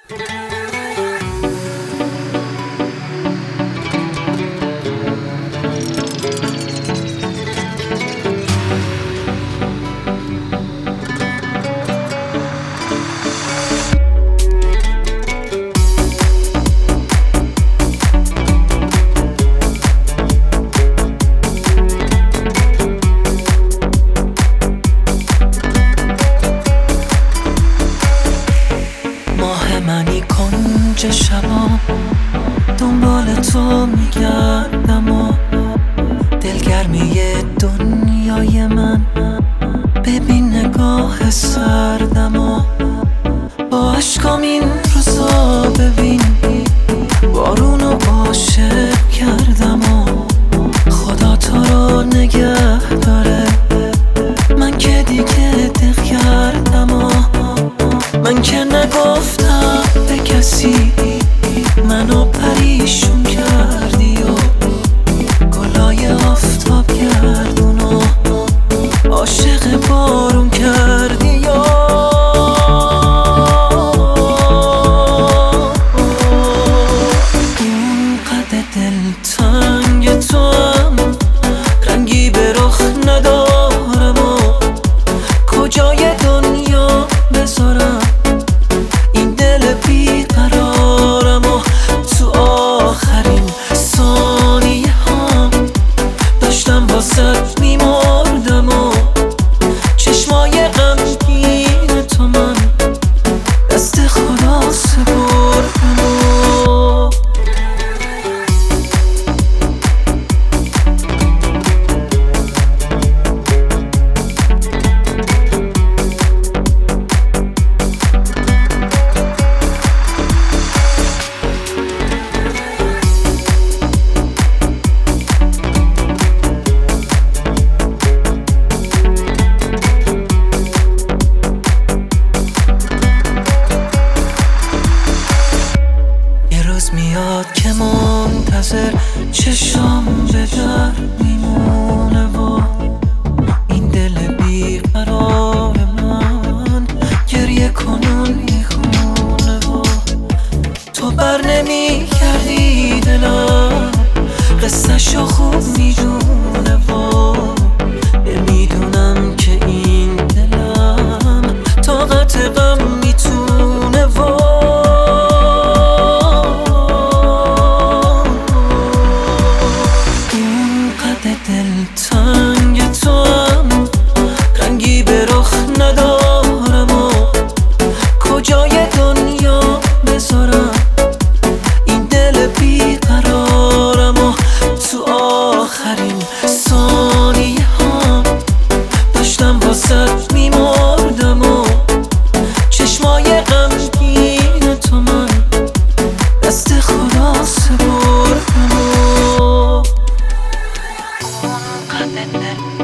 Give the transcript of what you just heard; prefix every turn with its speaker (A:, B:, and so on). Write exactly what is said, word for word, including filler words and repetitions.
A: منی کنج شبا دنبال تو میگردم و دلگرمی دنیای من ببین نگاه سردم و با عشقام این روزا ببین بارونو عاشق کردم و خدا تو رو نگه داره من که دیگه دق کردم و من که نگفتم به کسی منو پریشون کردی و گلای آفتاب گردون و عاشق بارون کردی و اون قد دلتنگ تو هم رنگی به رخ ندارم و کجای دنیا بذارم این دل بیقرارم و تو آخرین ثانیه هم داشتم واسط میمردم و چشمای غمگین تو من دست خدا سپردم و میاد که منتظر چشام به در میمونه و این دل بیقرار من گریه کنون میخونه و تو بر نمی کردی دلم قصه شو خوب میدونه و نمیدونم که این دلم طاقت غم میتونه و دلتنگ تو هم رنگی به رخ ندارم و کجای دنیا بذارم این دل بیقرارم و تو آخرین ثانیه هم داشتم واسط میمردم و چشمای غمگین تو من دست خدا سپردم و